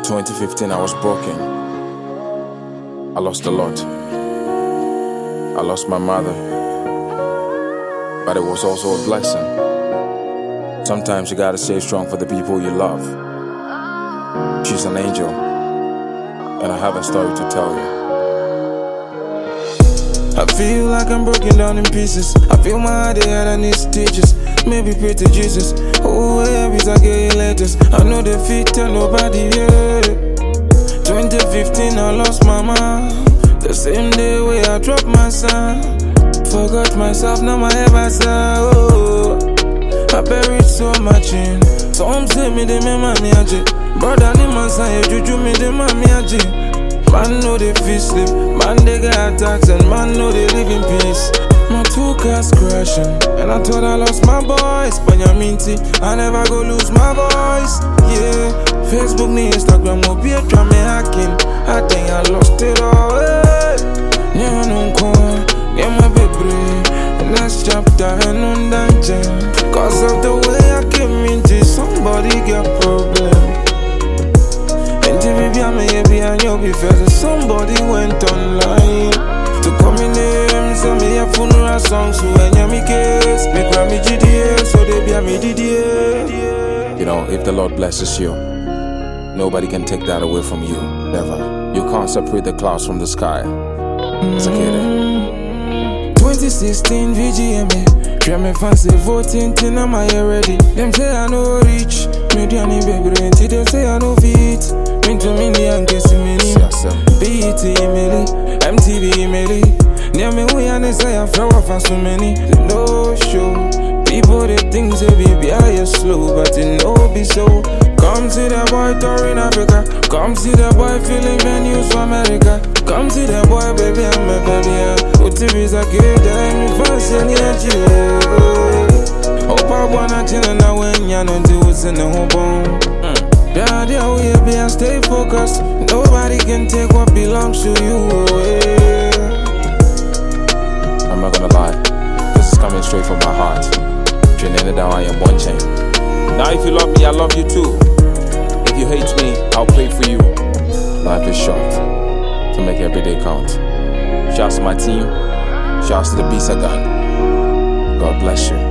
2015, I was broken. I lost a lot. I lost my mother, but it was also a blessing. Sometimes you gotta stay strong for the people you love. She's an angel, and I have a story to tell you. I feel like I'm broken down in pieces. I feel my heart dead, I need stitches. Maybe pray to Jesus. Oh, babies, I get letters. I know the feet tell nobody, yeah. 2015, I lost my mom. The same day where I dropped my son. Forgot myself, now my head myself. Oh, I buried so much in. Some say me de me mami aje. Brother ni man say juju me de mami aje. Man know they feel sleep, man they get attacks, and man know they live in peace. My two cars crashing, and I thought I lost my voice. Banyaminti, I never go lose my voice. Yeah, Facebook ni Instagram will be a drama hacking. I think I lost it all. Yeah, no one, yeah my baby. Next chapter and on dungeon. Cause of the way I came into somebody got problem. Somebody went online to call me names and me a funeral song. So when you me case, me grab me GDA, so they be a me DDA. You know, if the Lord blesses you, nobody can take that away from you. Never. You can't separate the clouds from the sky. It's okay then. 2016 VGMA. Try me fancy voting till I'm ready. Them say I no reach. Me do any baby until they say I no fit. To me, and guess me, BET email, MTV email. Near me, we and say I flow for so many. No show. People they think say baby I slow, but it no be so. Come see the boy tour in Africa. Come see the boy filling venues for America. Come see the boy baby I'm a baby. UTV's a kid and me fast and yeah. Hope I wanna chill now when you're not doing the whole bone. Daddy, oh yeah, be and stay focused. Nobody can take what belongs to you. Yeah. I'm not gonna lie, this is coming straight from my heart. Trinidad, I am one chain. Now, if you love me, I love you too. If you hate me, I'll pray for you. Life is short, so make every day count. Shouts to my team. Shouts to the Bisa Gun. God bless you.